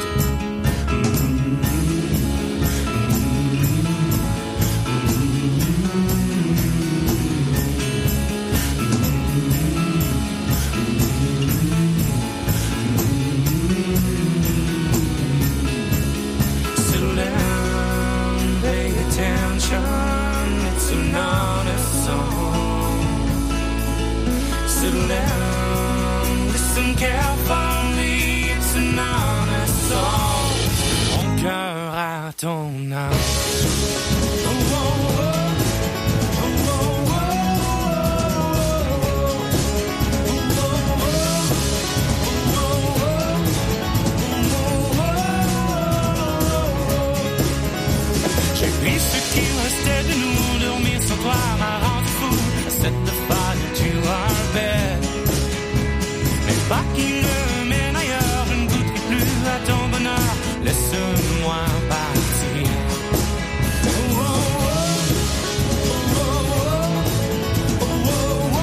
Settle down, pay attention. It's an honest song. Settle down, listen carefully, it's an honest song. Mon cœur à ton âme. Oh, oh, oh. Oh, oh, oh. J'ai pris ce qui restait de nous, dormir sans toi m'a rendu fou. Set the fire to our bed. Mais pas qu'il me mène ailleurs, je ne goûterai plus à ton bonheur. Laisse-moi partir. Oh, oh, oh. Oh, oh, oh. Oh, oh,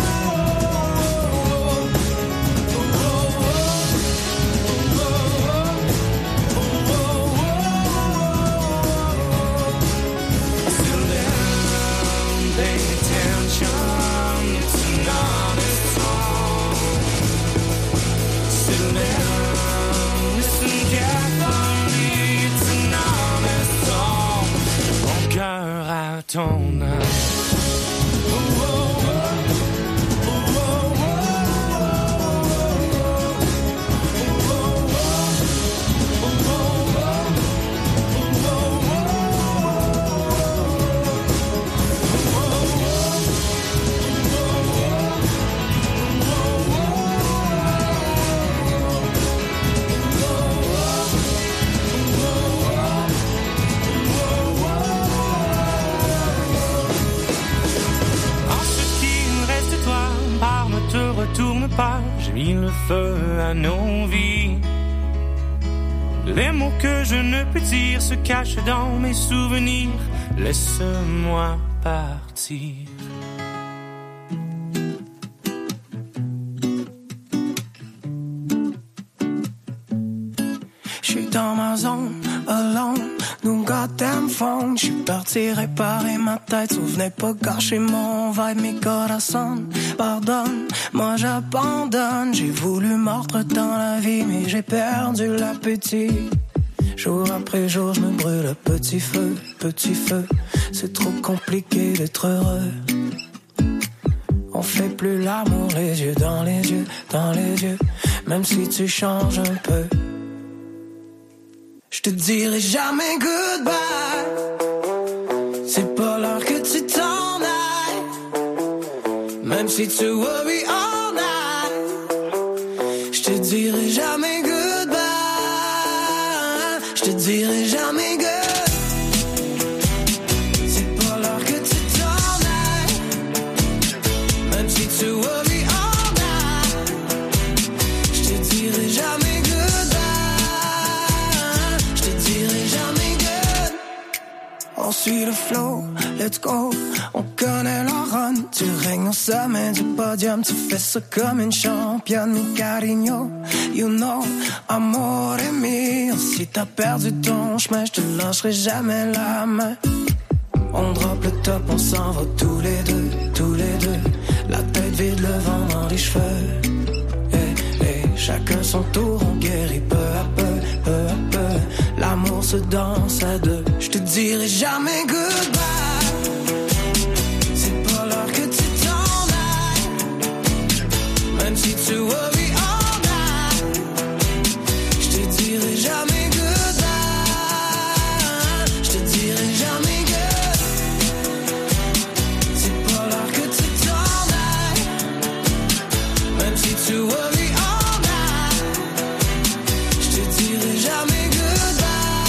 oh. Settle down, pay attention. It's an honest song. Settle down, listen carefully. It's an honest song. Mon cœur à ton âme. Oh, oh, oh. Oh, oh, oh. En ce qu'il reste de toi, par ne te retourne pas. J'ai mis le feu à nos vies. Les mots que je ne peux dire se cachent dans mes souvenirs. Laisse-moi partir. J'suis dans ma zone, alone, no goddamn phone. J'suis parti réparer ma tête, souvenez pas gâcher mon vibe, mi corazon. Pardonne, moi j'abandonne. J'ai voulu mordre dans la vie, mais j'ai perdu l'appétit. Jour après jour, je me brûle à petit feu, c'est trop compliqué d'être heureux. On fait plus l'amour, les yeux dans les yeux, dans les yeux, même si tu changes un peu. Je te dirai jamais goodbye. C'est pas l'heure que tu t'en ailles. Même si tu worry all night. Je te dirai jamais goodbye. Je te dirai jamais goodbye. C'est pas l'heure que tu t'en ailles. Même si tu worry all night. Je te dirai jamais. On suit le flow, let's go. On connaît la run. Tu règnes au sommet du podium. Tu fais ça comme une championne, mi cariño. You know, amore mio. Si t'as perdu ton chemin, je te lâcherai jamais la main. On drop le top, on s'en va tous les deux. La tête vide, le vent dans les cheveux. Hey, chacun son tour, on guérit peu à peu. L'amour se danse à deux. Je te dirai jamais goodbye.